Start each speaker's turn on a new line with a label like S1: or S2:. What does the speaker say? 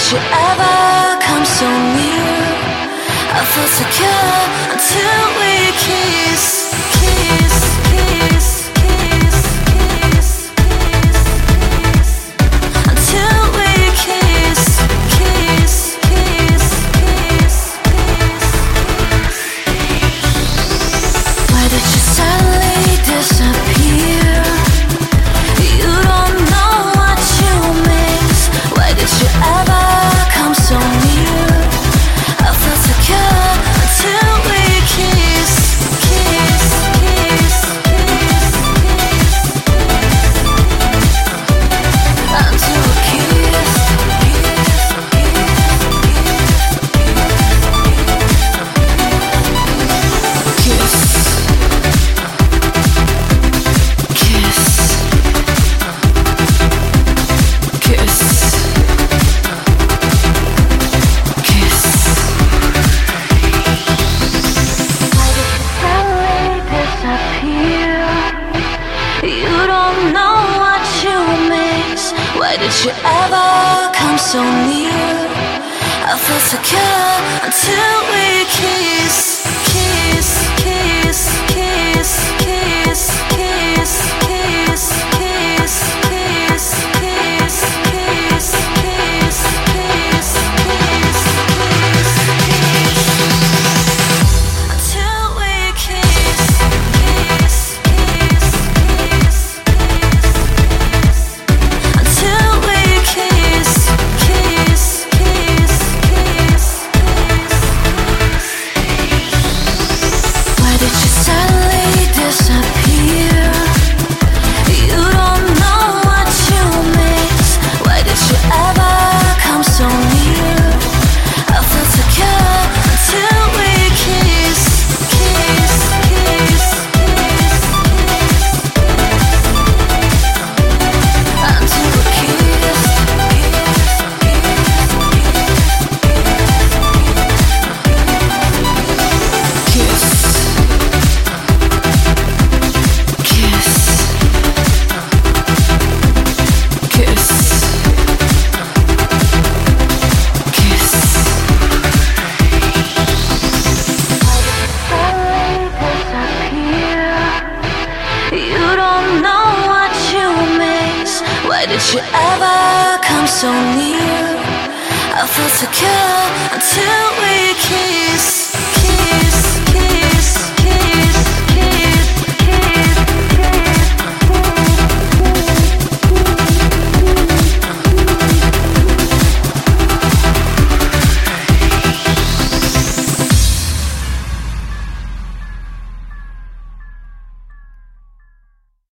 S1: you ever come so near? I felt secure until we kiss, kiss, kiss, kiss, kiss, kiss, until we kiss, kiss, kiss, kiss, kiss. Why did you suddenly disappear? You don't know what you miss. Why did you ever come so near? I felt secure until we kiss, kiss, kiss, kiss, kiss, until we kiss, kiss, kiss, kiss, kiss. Why did you suddenly disappear? You don't know what you miss. Why did you ever come so near? I felt secure until we kiss, kiss, kiss, kiss, kiss, kiss, kiss, kiss, kiss, kiss, kiss, kiss, kiss, kiss, until we kiss, kiss, kiss, kiss, until we kiss, kiss, kiss, kiss, why did you suddenly disappear? You don't know what you miss. Why did you ever come so near? I felt secure until we kiss, kiss, kiss, kiss, until we kiss, kiss, kiss, kiss, kiss. Why did you suddenly disappear? You don't know what you miss. Why did you ever come so near? I felt secure until we kiss,